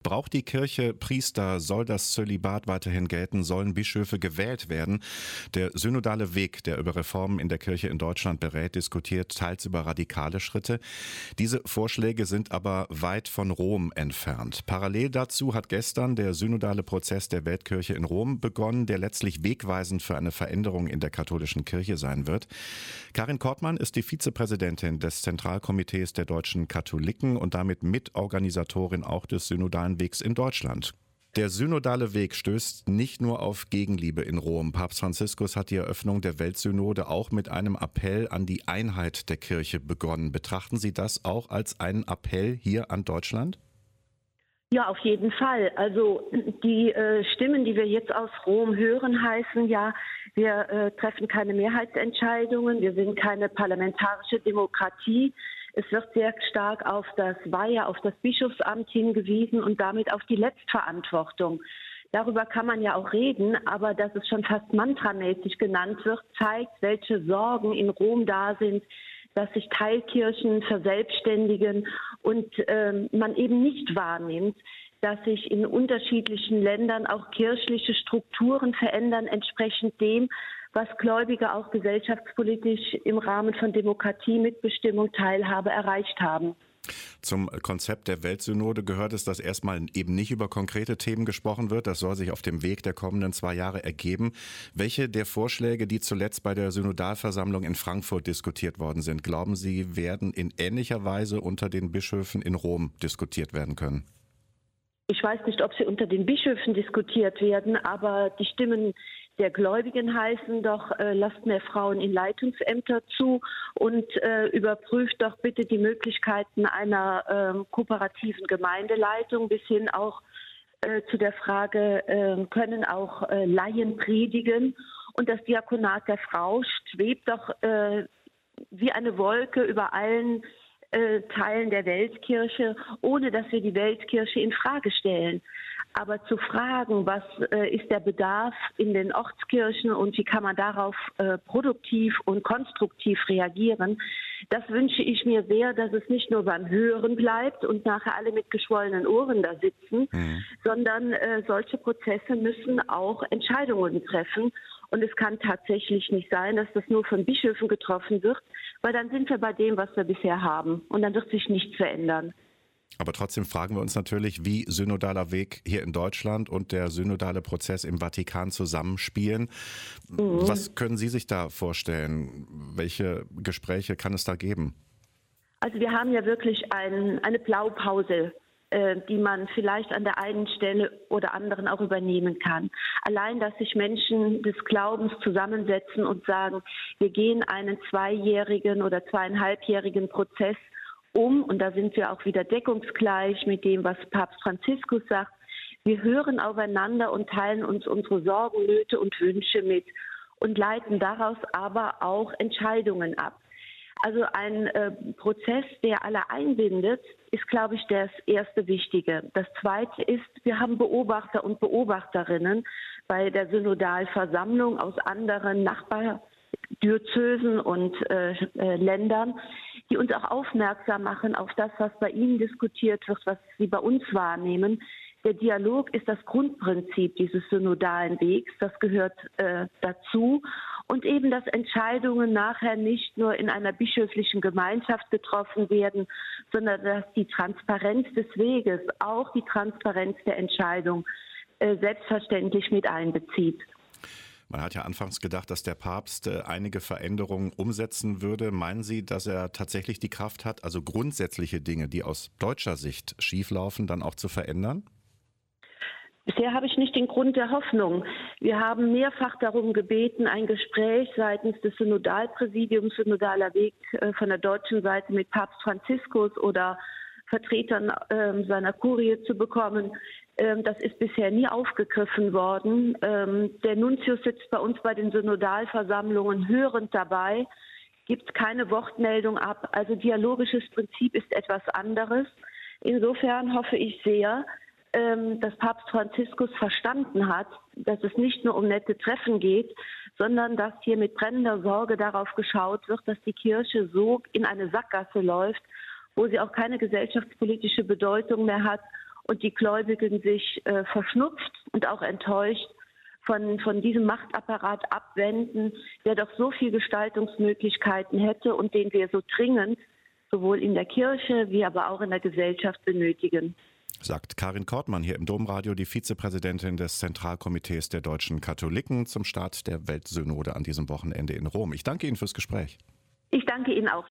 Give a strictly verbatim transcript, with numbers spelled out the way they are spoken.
Braucht die Kirche Priester? Soll das Zölibat weiterhin gelten? Sollen Bischöfe gewählt werden? Der synodale Weg, der über Reformen in der Kirche in Deutschland berät, diskutiert teils über radikale Schritte. Diese Vorschläge sind aber weit von Rom entfernt. Parallel dazu hat gestern der synodale Prozess der Weltkirche in Rom begonnen, der letztlich wegweisend für eine Veränderung in der katholischen Kirche sein wird. Karin Kortmann ist die Vizepräsidentin des Zentralkomitees der deutschen Katholiken und damit Mitorganisatorin auch des synodalen Wegs in Deutschland. Der synodale Weg stößt nicht nur auf Gegenliebe in Rom. Papst Franziskus hat die Eröffnung der Weltsynode auch mit einem Appell an die Einheit der Kirche begonnen. Betrachten Sie das auch als einen Appell hier an Deutschland? Ja, auf jeden Fall. Also die äh, Stimmen, die wir jetzt aus Rom hören, heißen ja, wir äh, treffen keine Mehrheitsentscheidungen, wir sind keine parlamentarische Demokratie. Es wird sehr stark auf das Weihe, auf das Bischofsamt hingewiesen und damit auf die Letztverantwortung. Darüber kann man ja auch reden, aber dass es schon fast mantramäßig genannt wird, zeigt, welche Sorgen in Rom da sind, dass sich Teilkirchen verselbstständigen und ähm, man eben nicht wahrnimmt, dass sich in unterschiedlichen Ländern auch kirchliche Strukturen verändern, entsprechend dem, was Gläubige auch gesellschaftspolitisch im Rahmen von Demokratie, Mitbestimmung, Teilhabe erreicht haben. Zum Konzept der Weltsynode gehört es, dass erstmal eben nicht über konkrete Themen gesprochen wird. Das soll sich auf dem Weg der kommenden zwei Jahre ergeben. Welche der Vorschläge, die zuletzt bei der Synodalversammlung in Frankfurt diskutiert worden sind, glauben Sie, werden in ähnlicher Weise unter den Bischöfen in Rom diskutiert werden können? Ich weiß nicht, ob sie unter den Bischöfen diskutiert werden, aber die Stimmen der Gläubigen heißen doch, äh, lasst mehr Frauen in Leitungsämter zu und äh, überprüft doch bitte die Möglichkeiten einer äh, kooperativen Gemeindeleitung bis hin auch äh, zu der Frage, äh, können auch äh, Laien predigen, und das Diakonat der Frau schwebt doch äh, wie eine Wolke über allen äh, Teilen der Weltkirche, ohne dass wir die Weltkirche in Frage stellen. Aber zu fragen, was äh, ist der Bedarf in den Ortskirchen und wie kann man darauf äh, produktiv und konstruktiv reagieren, das wünsche ich mir sehr, dass es nicht nur beim Hören bleibt und nachher alle mit geschwollenen Ohren da sitzen, mhm. sondern äh, solche Prozesse müssen auch Entscheidungen treffen. Und es kann tatsächlich nicht sein, dass das nur von Bischöfen getroffen wird, weil dann sind wir bei dem, was wir bisher haben. Und dann wird sich nichts verändern. Aber trotzdem fragen wir uns natürlich, wie synodaler Weg hier in Deutschland und der synodale Prozess im Vatikan zusammenspielen. Mhm. Was können Sie sich da vorstellen? Welche Gespräche kann es da geben? Also wir haben ja wirklich ein, eine Blaupause, äh, die man vielleicht an der einen Stelle oder anderen auch übernehmen kann. Allein, dass sich Menschen des Glaubens zusammensetzen und sagen, wir gehen einen zweijährigen oder zweieinhalbjährigen Prozess um, und da sind wir auch wieder deckungsgleich mit dem, was Papst Franziskus sagt. Wir hören aufeinander und teilen uns unsere Sorgen, Nöte und Wünsche mit und leiten daraus aber auch Entscheidungen ab. Also ein äh, Prozess, der alle einbindet, ist, glaube ich, das erste Wichtige. Das zweite ist, wir haben Beobachter und Beobachterinnen bei der Synodalversammlung aus anderen Nachbardiözesen und äh, äh, Ländern, die uns auch aufmerksam machen auf das, was bei ihnen diskutiert wird, was sie bei uns wahrnehmen. Der Dialog ist das Grundprinzip dieses synodalen Wegs, das gehört äh, dazu. Und eben, dass Entscheidungen nachher nicht nur in einer bischöflichen Gemeinschaft getroffen werden, sondern dass die Transparenz des Weges, auch die Transparenz der Entscheidung äh, selbstverständlich mit einbezieht. Man hat ja anfangs gedacht, dass der Papst einige Veränderungen umsetzen würde. Meinen Sie, dass er tatsächlich die Kraft hat, also grundsätzliche Dinge, die aus deutscher Sicht schieflaufen, dann auch zu verändern? Bisher habe ich nicht den Grund der Hoffnung. Wir haben mehrfach darum gebeten, ein Gespräch seitens des Synodalpräsidiums, Synodaler Weg von der deutschen Seite mit Papst Franziskus oder Vertretern äh, seiner Kurie zu bekommen. Ähm, das ist bisher nie aufgegriffen worden. Ähm, der Nuntius sitzt bei uns bei den Synodalversammlungen hörend dabei, gibt keine Wortmeldung ab. Also dialogisches Prinzip ist etwas anderes. Insofern hoffe ich sehr, ähm, dass Papst Franziskus verstanden hat, dass es nicht nur um nette Treffen geht, sondern dass hier mit brennender Sorge darauf geschaut wird, dass die Kirche so in eine Sackgasse läuft, wo sie auch keine gesellschaftspolitische Bedeutung mehr hat und die Gläubigen sich äh, verschnupft und auch enttäuscht von, von diesem Machtapparat abwenden, der doch so viele Gestaltungsmöglichkeiten hätte und den wir so dringend sowohl in der Kirche wie aber auch in der Gesellschaft benötigen. Sagt Karin Kortmann hier im Domradio, die Vizepräsidentin des Zentralkomitees der deutschen Katholiken zum Start der Weltsynode an diesem Wochenende in Rom. Ich danke Ihnen fürs Gespräch. Ich danke Ihnen auch.